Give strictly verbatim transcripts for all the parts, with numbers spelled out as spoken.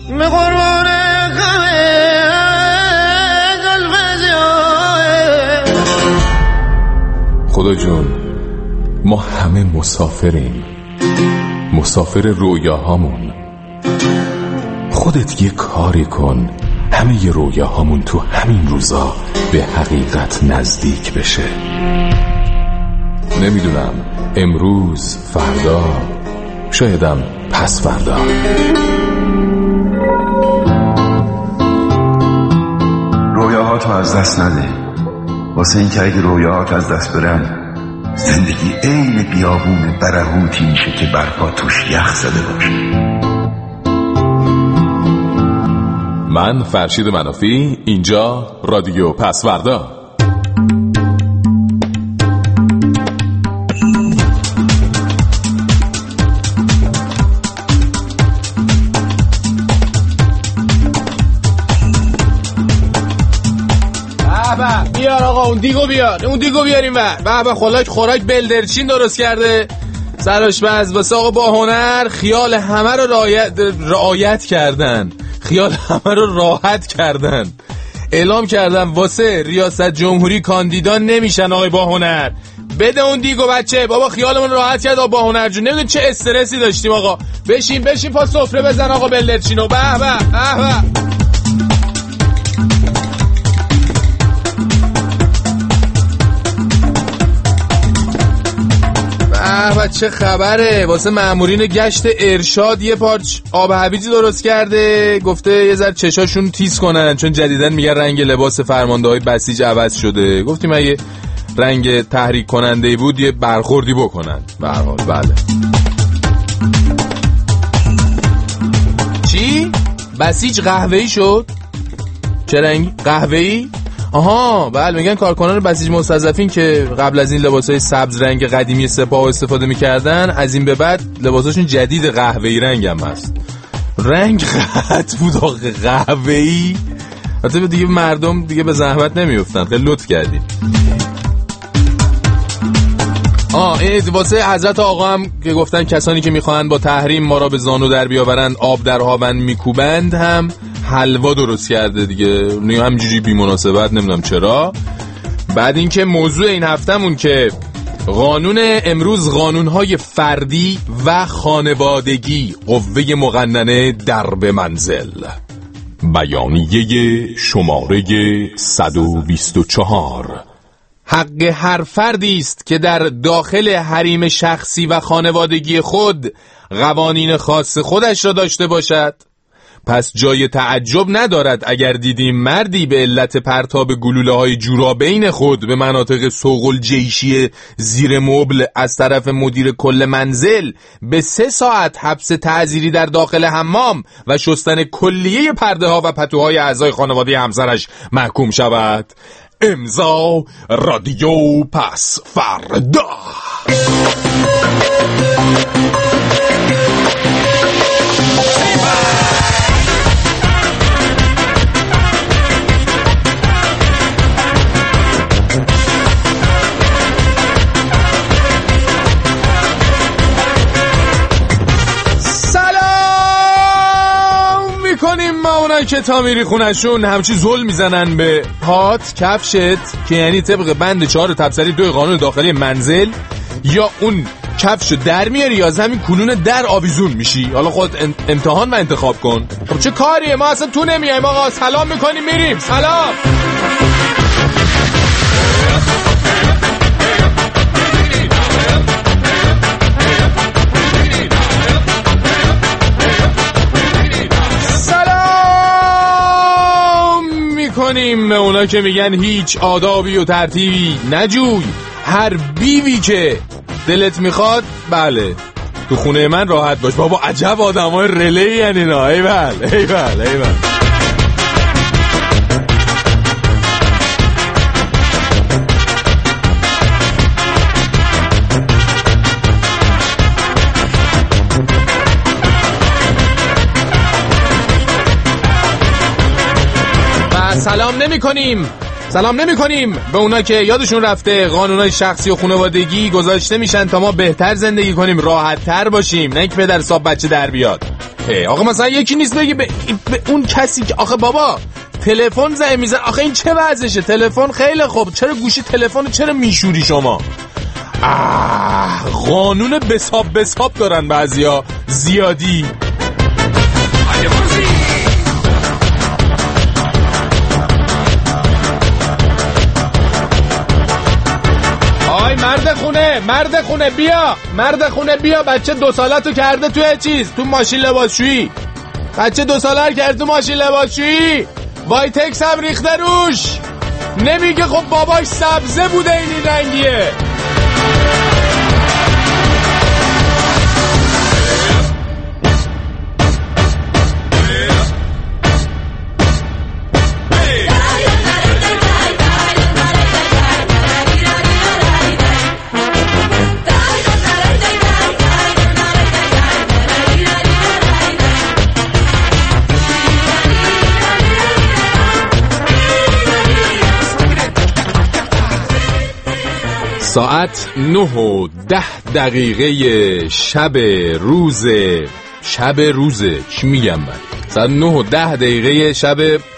به قربان خدا جون، ما همه مسافریم، مسافر رویاهامون. خودت یه کاری کن همه ی رویاهامون تو همین روزا به حقیقت نزدیک بشه. نمیدونم امروز، فردا، شایدم پس فردا. رویاهاتو از دست نده، واسه این که اگه رویاهات از دست برن زندگی عین بیابون برهوتی میشه که برپا توش یخ زده باشه. من فرشید منافی، اینجا رادیو پسوردا. بیار آقا اون دیگو بیار، اون دیگو بیاریم بر. به به خوراک خوراک بلدرچین درست کرده سرآشپز واسه آقا با هنر. خیال همه رو رعایت رعایت کردن، خیال همه رو راحت کردن. اعلام کردن واسه ریاست جمهوری کاندیدا نمیشن آقای با هنر. بده اون دیگو بچه، بابا خیالمون راحت کرد آقا با هنر جون. نمیدون چه استرسی داشتیم آقا. بشین بشین پا سفره بزن آقا بلدرچینو. به به به به. و چه خبره؟ واسه مامورین گشت ارشاد یه پارچ آب هویجی درست کرده، گفته یه ذره چشاشون تیز کنن چون جدیدن میگن رنگ لباس فرمانده‌های بسیج عوض شده. گفتیم اگه رنگ تحریک کننده بود یه برخوردی بکنن. به هر حال بله. چی؟ بسیج قهوه‌ای شد؟ چه رنگی؟ قهوه‌ای؟ آها بله، میگن کارکنان بسیج مستضعفین که قبل از این لباسای سبز رنگ قدیمی سپاه استفاده میکردن از این به بعد لباساشون جدید قهوه‌ای رنگ هم هست. رنگ خط بود آخه، قهوه‌ای. البته دیگه مردم دیگه به زحمت نمیافتن. خیلی لطف کردید. آه این واسه حضرت آقا هم که گفتن کسانی که میخواهند با تحریم ما را به زانو در بیاورند آب در هاون میکوبند هم حلوا درست کرده دیگه. نه همینجوری بی مناسبت، نمیدونم چرا. بعد اینکه موضوع این هفتمون که قانون امروز قانونهای فردی و خانوادگی قوه مقننه درب منزل. بیانیه شماره صد و بیست و چهار. حق هر فردی است که در داخل حریم شخصی و خانوادگی خود قوانین خاص خودش را داشته باشد. پس جای تعجب ندارد اگر دیدیم مردی به علت پرتاب گلوله‌های جورابین خود به مناطق سوق الجیشی زیر مبل از طرف مدیر کل منزل به سه ساعت حبس تعزیری در داخل حمام و شستن کلیه پرده ها و پتوهای اعضای خانواده همسرش محکوم شود. امضا رادیو پس فردا. کنیم ما اونایی که تا میری خونشون همچی ظلم میزنن به پات کفشت که یعنی طبق بند چهار تبصری دو قانون داخلی منزل، یا اون کفشو در میاری یا از همین کلون در آویزون میشی. حالا خود امتحان و انتخاب کن. خب چه کاریه؟ ما اصلا تو نمیایم آقا. سلام میکنیم میریم. سلام. کنیم به اونا که میگن هیچ آدابی و ترتیبی نجوی، هر بیوی که دلت میخواد بله تو خونه من راحت باش. بابا عجب آدمای رله یعنی اینا. ایول ایول ایول. سلام نمی کنیم سلام نمی کنیم به اونا که یادشون رفته قانونای شخصی و خانوادگی گذاشته میشن تا ما بهتر زندگی کنیم، راحت تر باشیم، نه اینکه پدر صاحب بچه در بیاد. آقا مثلا یکی نیست بگی به, به اون کسی که آخه بابا تلفن زنگ میزن، آخه این چه وضعشه؟ تلفن خیلی خوب، چرا گوشی تلفن چرا میشوری شما؟ آه قانون بساب بساب دارن بعضیا زیادی. آی مرد خونه، مرد خونه بیا، مرد خونه بیا، بچه دو سالتو کرده توی چیز، تو ماشین لباسشویی. بچه دو ساله کرده تو ماشین لباسشویی، وایتکس هم ریخته روش. نمیگه خب باباش سبزه بوده این رنگیه. ساعت نه و ده دقیقه شب روز شب روزه چی میگم من ساعت نه و ده دقیقه شب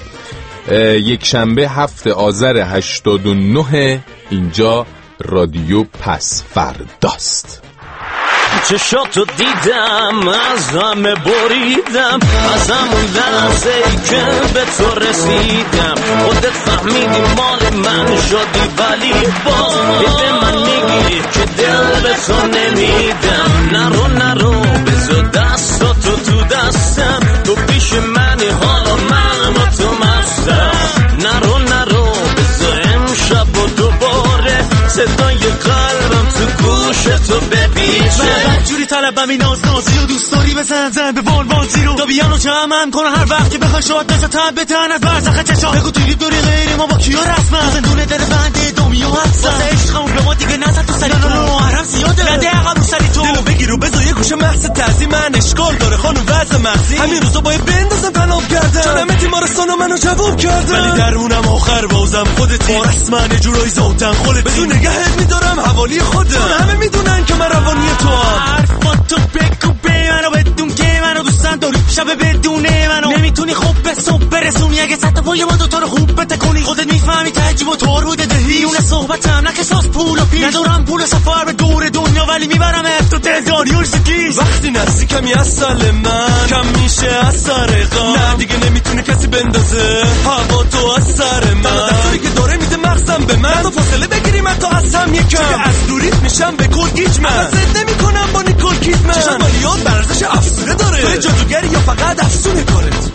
یک شنبه هفت آذر هشتاد و نه. اینجا رادیو پس فرداست. چشاتو دیدم از همه بریدم، از همون لحظه ای که به تو رسیدم خودت فهمیدی مال من شدی، ولی باز به من میگی که دل به تو نمیدم. نرو نرو بذار دستاتو تو دستم، تو پیش منی حالا من و تو مستم. نرو نرو بذار امشب و دوباره صدای قلبم تو گوش تو بپیچه. جوری طلبم این ناز نازی و دوست داری بزن زن به وان وانزی رو، تا بیانو جمعم کنه هر وقت که بخوای شاد بزا تن به تن از برزخ چشا. بگو توی دوری غیری ما با کیا رسمم، زندونه در بنده دومی و حدسم، واسه عشقمون به ما دیگه نزد تو سری تو محرم زیاده نده عقب رو سری تو. دلو بگیر و بزا یه گوشه محص ترزی، من اشکال داره خانو وضع مغزی، همین روزا باید بندازم تناب کردم چون همه تیمارستان منو جواب کردم، ولی درونم آخر بازم خودتی با رسمن جورایی زودم خودت بدون نگهت میدارم حوالی خودم. همه میدونن که من روانی تو هم حرفات تو بگو به منو بدون که منو دوستن داری شب بدونه منو نمیتونی خوب به صبح برسونی. اگه سطح پای ما دوتا رو خوب بتکنی خودت میفهمی تجیب و طور بوده دهی. اون صحبتم نکساس پول و پیش ندارم پول سفر به دور دنیا، ولی میبرم تو دلداری و سکیز. وقتی نزدیکمی از سال من کم میشه از سر غم، نه دیگه نمیتونه کسی بندازه هوا تو از سر من. دستوری که داره میده مغزم به من، تو فاصله بگیری من تو از هم یکم از دوریت میشم به کل گیج من. ازت نمی کنم با نیکول کیدمن، چشم مالیات برزش افسونه داره، تو جادوگری یا فقط افسونه کارت.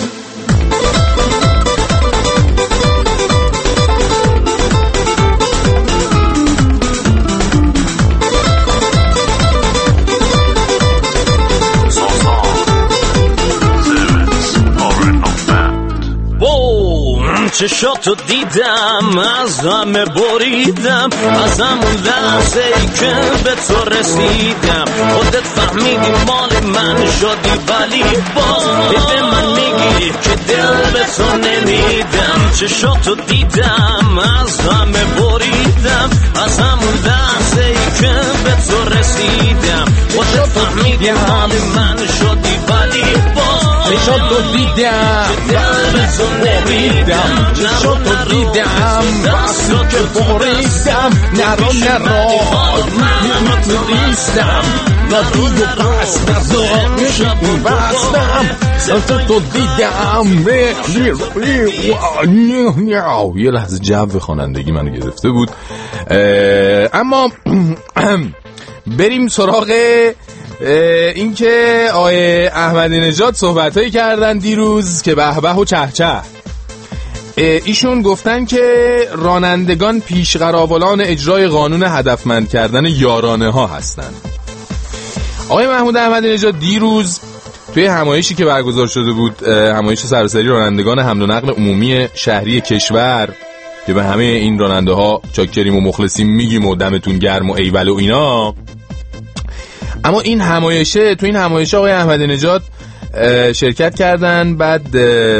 چشاتو دیدم از همه بریدم، از همون لحظه ای که به تو رسیدم خودت فهمیدی مال من شدی، ولی باز به من میگی که دل به تو نمیدم. چشاتو دیدم از همه بریدم، از همون لحظه ای که به تو رسیدم خودت فهمیدی مال من شدی، ولی باز چشاتو دیدم به تو بریدم، چشاتو دیدم وقتی که بریدم. نرو نرو نمیتونیستم ندیو پس ندارم بستم. چشاتو دیدم یه لحظه جو خوانندگی منو گرفته بود. اما بریم سراغ این که آقای احمدی نژاد صحبتایی کردن دیروز که به به و چه چه. ایشون گفتن که رانندگان پیشقراولان اجرای قانون هدفمند کردن یارانه ها هستند. آقای محمود احمدی نژاد دیروز توی همایشی که برگزار شده بود، همایش سراسری رانندگان حمل و نقل عمومی شهری کشور که به همه این راننده ها چاکریم و مخلصیم میگیم و دمتون گرم و ایول و اینا، اما این همایشه تو این همایشه آقای احمدی نژاد شرکت کردن. بعد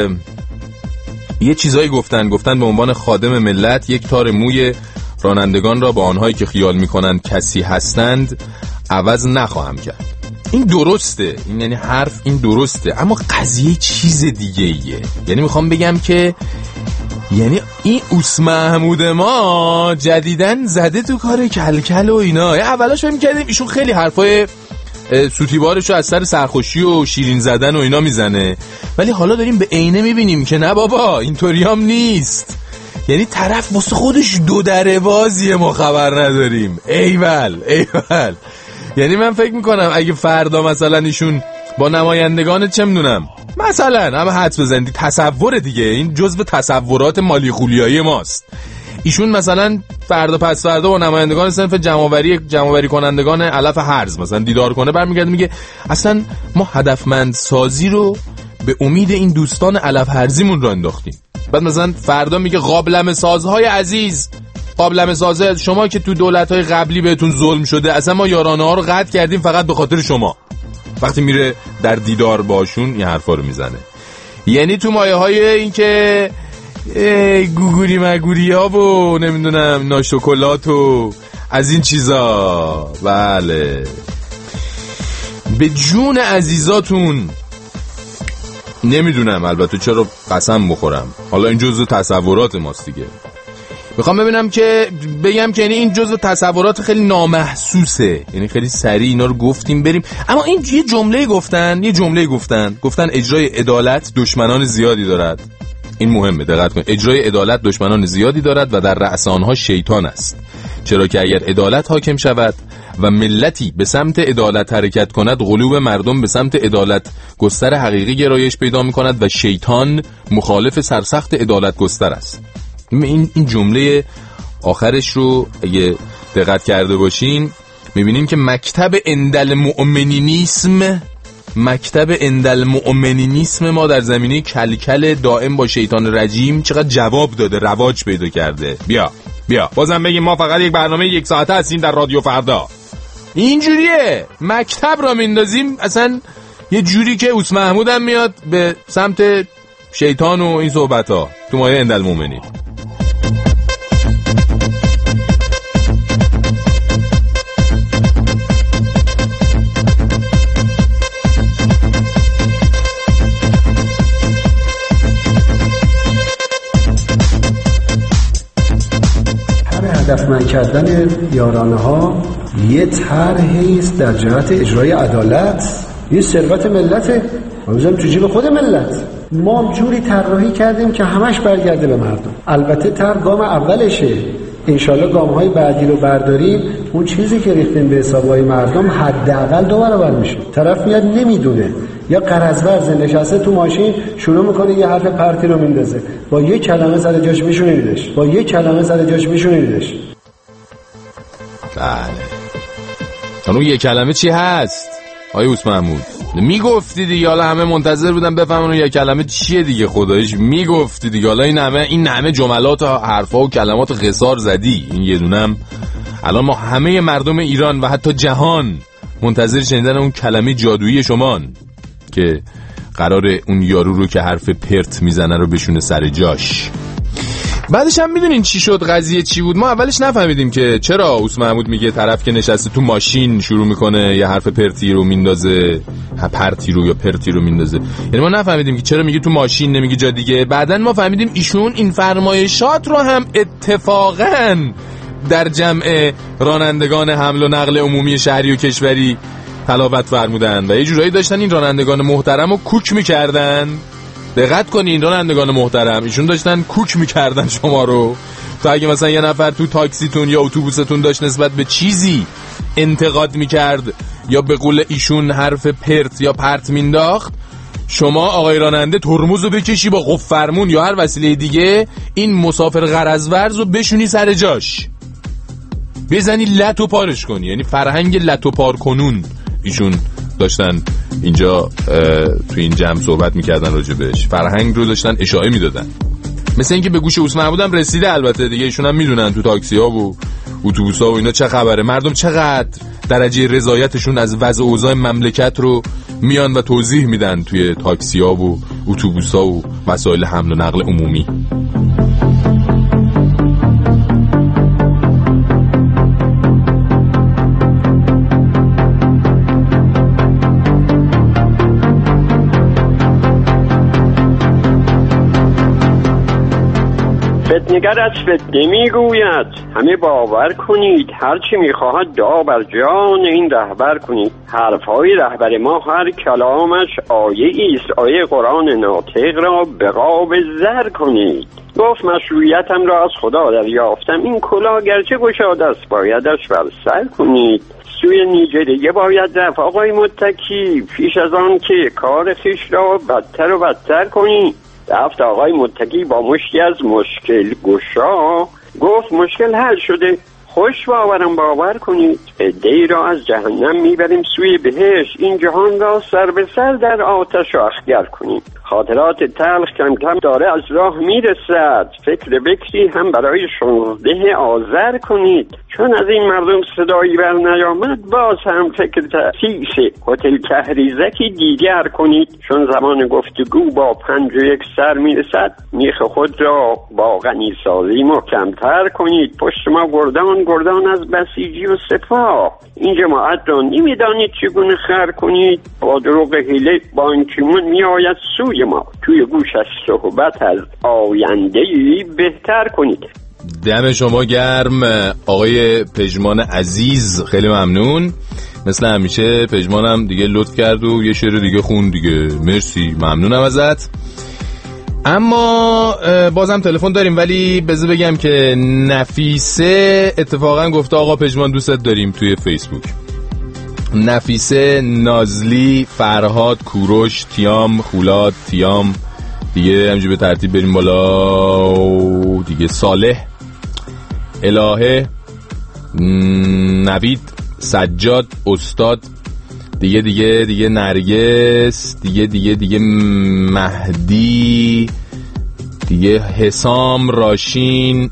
یه چیزایی گفتن گفتن به عنوان خادم ملت یک تار موی رانندگان را با آنهایی که خیال میکنند کسی هستند عوض نخواهم کرد. این درسته، این یعنی حرف این درسته، اما قضیه چیز دیگه ایه. یعنی میخوام بگم که یعنی این اوس محمود ما جدیدن زده تو کار کلکل و اینا. اولاش فهم کردیم ایشون خیلی حرفای سوتیبارشو از سر سرخوشی و شیرین زدن و اینا میزنه، ولی حالا داریم به عینه میبینیم که نه بابا اینطوری هم نیست. یعنی طرف واسه خودش دو دره بازیه، ما خبر نداریم. ایول ایول. یعنی من فکر میکنم اگه فردا مثلا ایشون با نمایندگان چه میدونم مثلا اما حدس بزنید، تصور دیگه، این جزء تصورات مالی خولیایی ماست، ایشون مثلا فردا پس فردا با نمایندگان صنف جمع‌آوری جمع‌آوری کنندگان علف هرز مثلا دیدار کنه، برمیگرده میگه اصلا ما هدفمند سازی رو به امید این دوستان علف هرزیمون رو انداختیم. بعد مثلا فردا میگه قابلمه سازهای عزیز، قابلمه سازه شما که تو دولت‌های قبلی بهتون ظلم شده، اصلا ما یارانه ها رو قطع کردیم فقط به خاطر شما. وقتی میره در دیدار باشون این حرفا رو میزنه. یعنی تو مایه های این که گوگوری مگوری ها و نمیدونم ناشکلات و از این چیزا. بله به جون عزیزاتون نمیدونم البته چرا قسم بخورم، حالا این جزء تصورات ماست دیگه. میخوام ببینم که بگم که یعنی این جزء تصورات خیلی نامحسوسه، یعنی خیلی سریع اینا رو گفتیم بریم. اما این یه جمله گفتن یه جمله گفتن گفتن اجرای عدالت دشمنان زیادی دارد. این مهمه، دقت کن. اجرای عدالت دشمنان زیادی دارد و در رأس آنها شیطان است، چرا که اگر عدالت حاکم شود و ملتی به سمت عدالت حرکت کند، قلوب مردم به سمت عدالت گستر حقیقی گرایش پیدا می‌کند و شیطان مخالف سرسخت عدالت گستر است. این این جمله آخرش رو اگه دقت کرده باشین می‌بینیم که مکتب اندل مؤمنینیسم مکتب اندل مؤمنینیسم ما در زمینه کلکل دائم با شیطان رجیم چقدر جواب داده، رواج پیدا کرده. بیا بیا بازم بگیم ما فقط یک برنامه یک ساعته هستیم در رادیو فردا. اینجوریه مکتب را میندازیم اصلا یه جوری که اوس محمود هم میاد به سمت شیطان و این صحبت ها تو مایه اندل مؤمنین. هدفمند کردن یارانه ها یه طرحی است در جهت اجرای عدالت، یه ثروت ملته، بذاریم تو جیب خود ملت. ما جوری طراحی کردیم که همش برگرده به مردم. البته طرح گام اولشه، انشالله گام‌های بعدی رو برداریم، اون چیزی که ریختیم به حساب‌های مردم حداقل دو برابر میشه. طرف میاد نمیدونه یا قرض‌ورز نشسته تو ماشین شروع میکنه یه حرف پرتی رو میندازه، با یه کلمه سر جاش میشونیدش با یه کلمه سر جاش میشونیدش. بله اون یه کلمه چی هست آقای اوس محمود؟ میگفتی دیگه، حالا همه منتظر بودن بفهمن اون یه کلمه چیه دیگه. خداییش میگفتی دیگه، حالا این همه این همه جملات و حرفا و کلمات قصار زدی، این یه دونم الان ما همه مردم ایران و حتی جهان منتظر شنیدن اون کلمه جادویی شمان که قراره اون یارو رو که حرف پرت میزنه رو بشونه سر جاش. بعدش هم میدونین چی شد، قضیه چی بود؟ ما اولش نفهمیدیم که چرا اوس محمود میگه طرف که نشسته تو ماشین شروع میکنه یه حرف پرتی رو میندازه، پرتی رو یا پرتی رو میندازه. یعنی ما نفهمیدیم که چرا میگه تو ماشین نمیگه جا دیگه. بعدن ما فهمیدیم ایشون این فرمایشات رو هم اتفاقاً در جمع رانندگان حمل و نقل عمومی شهری و کشوری تلاوت فرمودن و یه جورایی داشتن این رانندگان محترم رو کوک میکردن. دقت کنین رانندگان محترم، ایشون داشتن کوک میکردن شما رو. تو اگه مثلا یه نفر تو تاکسیتون یا اتوبوستون داشت نسبت به چیزی انتقاد میکرد یا به قول ایشون حرف پرت یا پرت مینداخت، شما آقای راننده ترمزو بکشی با قفل فرمون یا هر وسیله دیگه این مسافر غرض‌ورز رو بشونی سر جاش، بزنی لط و پارش کنی. یعنی فرهنگ لط و پار کنون ایشون داشتن اینجا تو این جمع صحبت میکردن راجبش، فرهنگ رو داشتن اشاعه میدادن. مثل اینکه به گوش اوس محمود هم رسیده البته دیگه، ایشون هم میدونن تو تاکسی ها و اتوبوس ها و اینا چه خبره، مردم چقدر درجه رضایتشون از وضع اوضاع مملکت رو میان و توضیح میدن توی تاکسی ها و اتوبوس ها و وسایل حمل و نقل عمومی. فتنگر از فتنه میگوید، همه باور کنید، هرچی میخواهد دعا بر جان این رهبر کنید. حرفهای رهبر ما هر کلامش آیه ایست، آیه قرآن ناطق را به قاب زر کنید. گفت مشروعیتم را از خدا دریافتم، این کلاه گرچه گشاد است بایدش بر سر کنید. سوی نیجریه باید رفت آقای متکی، پیش از آن که کار خویش را بدتر و بدتر کنی. رفت آقای متکی با مشتی از مشکل گشا، گفت مشکل حل شده، خوش باورم باور کنید. عده‌ای را از جهنم میبریم سوی بهشت، این جهان را سر به سر در آتش و اخگر کنید. خاطرات تلخ کم کم داره از راه میرسد، فکر بکری هم برای شانزده آذر کنید. چون از این مردم صدایی بر نیامد، باز هم فکر تأسیس هتل کهریزکی دیگر کنید. چون زمان گفتگو با پنج و یک سر میرسد، میخ خود را با غنی سازی محکمتر کنید. پشت ما گردان گردان از بسیجی و سپاه، این جماعت را نمیدانید چگونه خر کنید. با دروغ حیله بانکیمون میآید سوی ما، توی گوشش صحبت از آینده‌ای بهتر کنید. دم شما گرم آقای پژمان عزیز، خیلی ممنون. مثل همیشه پژمانم دیگه لطف کرد و یه شعر دیگه خون دیگه. مرسی، ممنونم ازت. اما بازم تلفن داریم، ولی بذار بگم که نفیسه اتفاقا گفته آقا پژمان دوستت داریم توی فیسبوک. نفیسه، نازلی، فرهاد، کوروش، تیام، خولاد، تیام دیگه، همینجوری به ترتیب بریم بالا دیگه. صالح، الهه، نوید، سجاد، استاد دیگه دیگه دیگه نرگس دیگه دیگه دیگه مهدی دیگه، حسام، راشین،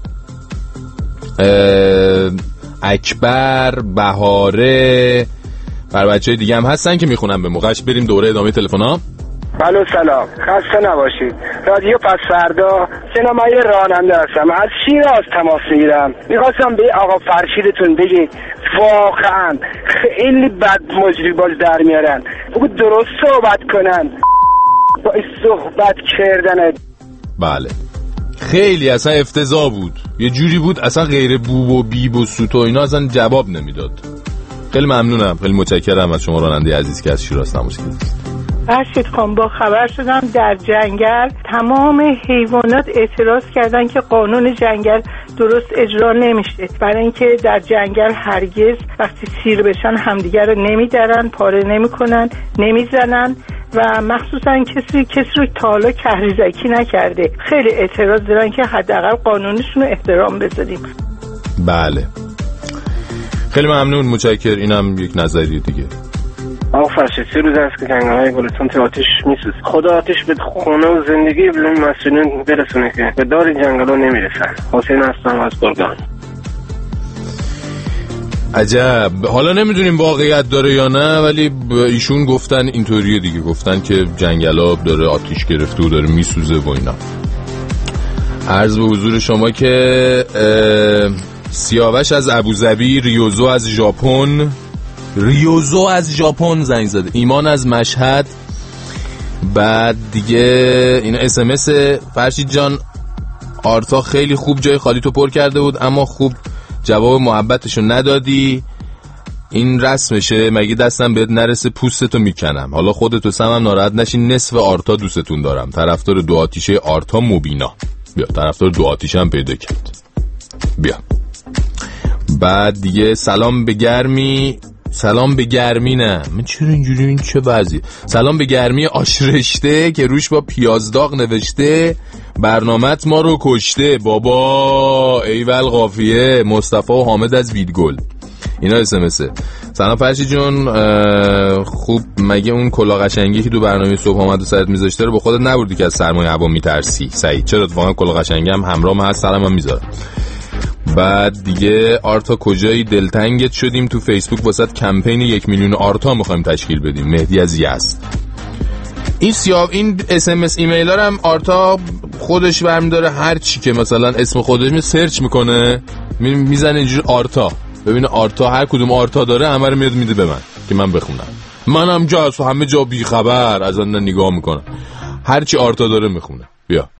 اکبر، بهاره، بر بچه‌های دیگه هم هستن که میخونم به موقعش. بریم دوره ادامه تلفن‌ها. بله سلام، خسته نباشید. رادیو پس فردا، سینمای راننده هستم، از شیراز تماس میگیرم. میخواستم به آقا فرشیدتون بگید واقعا خیلی بد مجری باز در میارن، بگو درست صحبت کنن با این صحبت کردن. بله خیلی اصلا افتضاح بود، یه جوری بود اصلا غیر بوب و بیب و سوت و اینا اصلا جواب نمیداد. خیلی ممنونم، خیلی متشکرم از شما راننده عزیز که از شیراز تماس گرفتید. فرشید خان، با خبر شدم در جنگل تمام حیوانات اعتراض کردن که قانون جنگل درست اجرا نمیشه، برای اینکه در جنگل هرگز وقتی سیر بشن همدیگر رو نمیدرن، پاره نمیکنن، نمیزنن و مخصوصا کسی کسی رو تا حالا کهریزکی نکرده. خیلی اعتراض دارن که حداقل قانونشون رو احترام بذاریم. بله خیلی ممنون، متشکرم. اینم یک نظریه دیگه. آقا فرشید سه روز است که جنگل‌های گلستان تو آتش میسوزه. خدا آتش به خونه و زندگی به مسئولین برسونه که به دار جنگل‌ها نمیرسن. حسین هستم از گرگان. عجب، حالا نمیدونیم واقعیت داره یا نه، ولی ایشون گفتن اینطوریه دیگه، گفتن که جنگل‌ها داره آتش گرفته و داره میسوزه و اینا. عرض به حضور شما که سیاوش از ابوظبی، ریوزو از ژاپن، ریوزو از ژاپن زنگ زده، ایمان از مشهد. بعد دیگه اینا اس ام اس. فرشید جان، آرتا خیلی خوب جای خالی تو پر کرده بود، اما خوب جواب محبتشو ندادی. این رسمشه، مگه دستم بهت نرسه پوستتو میکنم. حالا خودتو سمم ناراحت نشین، نصف آرتا دوستتون دارم. طرفدار دو آتیشه آرتا مبینا. بیا طرفدار دو آتیشه هم پیدا کرد. بیا. بعد دیگه سلام به گرمی، سلام به گرمی نه من چرا اینجوری، این چه وضعی؟ سلام به گرمی آشرشته که روش با پیازداغ نوشته برنامت ما رو کشته بابا. ایول قافیه. مصطفی و حامد از بیدگل، اینا اس ام اس. سلام فرشی جون، خوب مگه اون کلاه قشنگی که تو برنامه صبح آمد و سرت میذاشته رو با خودت نبردی که از سرمایه هوا میترسی؟ سعید چرا اتفاقا کلاه قشنگی هم همراه هست، سلامم میذارم. بعد دیگه آرتا کجایی، دلتنگت شدیم تو فیسبوک واسط کمپین یک میلیون آرتا میخوایم تشکیل بدیم. مهدی از یزد. این سیاه این اس ام اس ایمیل ها هم آرتا خودش برمی داره، هر چی که مثلا اسم خودش می سرچ میکنه میزنه اینجور آرتا، ببینه آرتا هر کدوم آرتا داره همه رو میاد میده به من که من بخونم. منم جا همه جا بی خبر از آن نگاه میکنم، هر چی آرتا داره میخونه. بیا